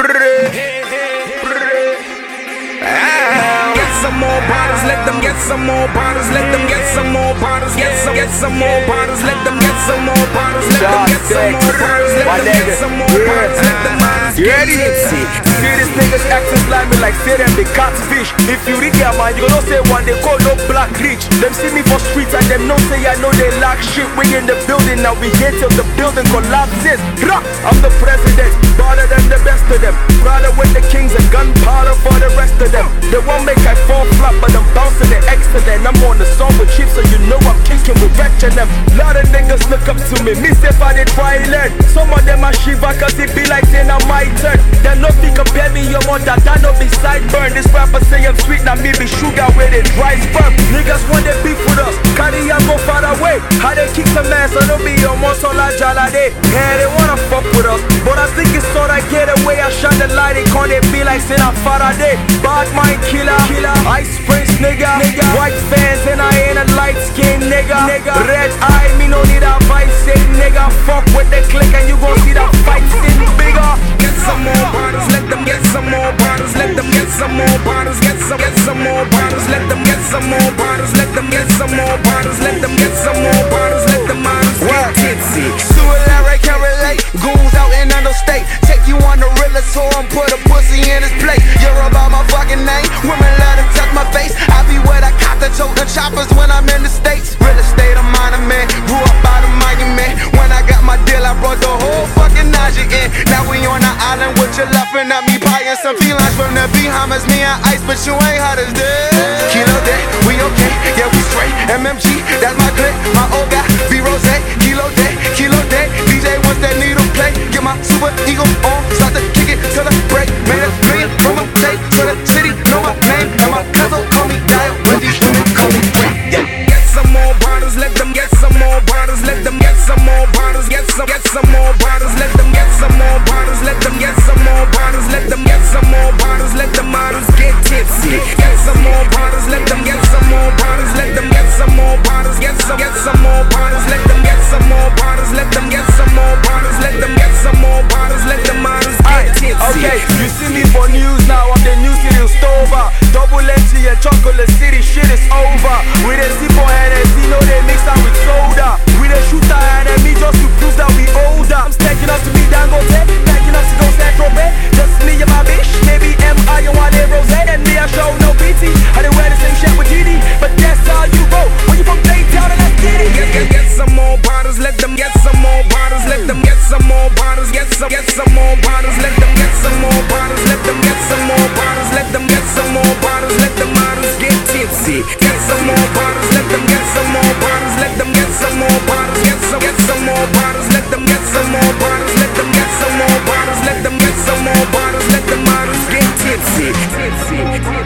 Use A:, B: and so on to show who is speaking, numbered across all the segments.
A: Get some more bottles, let them get some more bottles, let them get some more bottles, get some more bottles, let them get some more bottles, let them get some more bottles, let them get some more bottles, let them
B: you ready? See these niggas acting slimy like say them they catfish. If you read their mind, you gon' say one they call no black rich. Them see me for streets and them know say I know they lack shit. We in the building now, we here till the building collapses. I'm the president, better than the best of them. Brother with the kings and gunpowder for the rest of them. They won't make I fall flat, but I'm bouncing the excellent. I'm on the song with chips, so you know I'm kicking with wretched them. Lot of niggas look up to me say if I did try learn. Some of them are shiva cause it be like saying I'm my turn. They no think compare me your mother, that no be sideburn. This rapper say I'm sweet, now me be sugar with it dry sperm. Niggas want they beef with us, carry and go far away. How they kick some ass, I don't be your monsola jalade. Yeah, they wanna fuck with us, but I think it's sort of get away. I shine the light, it can't be like saying I'm Faraday. Bad mind killer, ice prince nigga. White fans and I ain't a light skin nigga. Red eye, me no need a vice say nigga. Fuck with the click and you gon' see that fight sin bigger. Get some more bottles, let them get some more bottles, let them get some more bottles, get some more bottles, let them get some more bottles, let them get some more bottles, let them get some more bottles, let the models get tipsy.
C: Sue Larry can't relate, goons out in another state. Take you on the realest tour and put a pussy in his plate. You're about my fucking name, women let him touch my face. I be where I caught the choking choppers when I'm in the States. Real estate, I'm on a man, grew up by the mighty man. When I got my deal, I brought the whole fucking Najee in. Now we on the island with you laughing at me, buying some felines from the Bahamas. Me and Ice, but you ain't hot as this. Kilo day, we okay, yeah we straight. MMG, that's my clique, my old guy, B-Rose. Kilo day, DJ wants that needle play. Get my super ego on, start to kick it till the break. Made a million from a tape to the city, know my name. And my cousin call me Dial, when these women call me Wayne. Yeah.
A: Get some more bottles, let them get some more bottles, let them get some more bottles, get some more bottles, let them get some more bottles, let them get some more bottles, let them get some more bottles, let the models get tipsy. Get some more bottles, let them get some more bottles, let them get some more bottles, get some more bottles, let them get some more bottles, let them get some more bottles, let them get some more bottles, let the models get tipsy.
B: Okay, you see me for news now, I'm the new city stover. Double empty and chocolate city, shit is over. We the see for Hennessy, know they mix out with soda. We the shoot our enemy just to prove that we older. I'm stacking up to be Dangote, stacking up to go Saint-Tropez. Just me and my bitch, maybe M.I. and Wale Rose. And me I show no BT, I didn't wear the same shit with GD. But that's how you roll, when you from Daytown and that's Diddy.
A: Get some more bottles, let them get some more bottles, let them get some more bottles, get some more bottles, let them get some more bottles, let them get some more bottles, let them get some more bottles, let the models get tipsy. Get some more bottles, let them get some more bottles, let them get some more bottles, get some more bottles, let them get some more bottles, let them get some more bottles, let them get some more bottles, let the models get tipsy. Tipsy.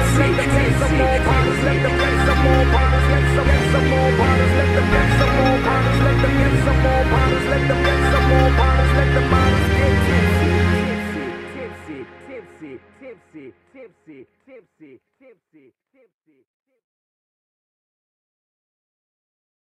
A: Get some more bottles, let them get some more bottles, get some more bottles, let them get some more bottles, let them get some more bottles, let them get some more bottles, let the models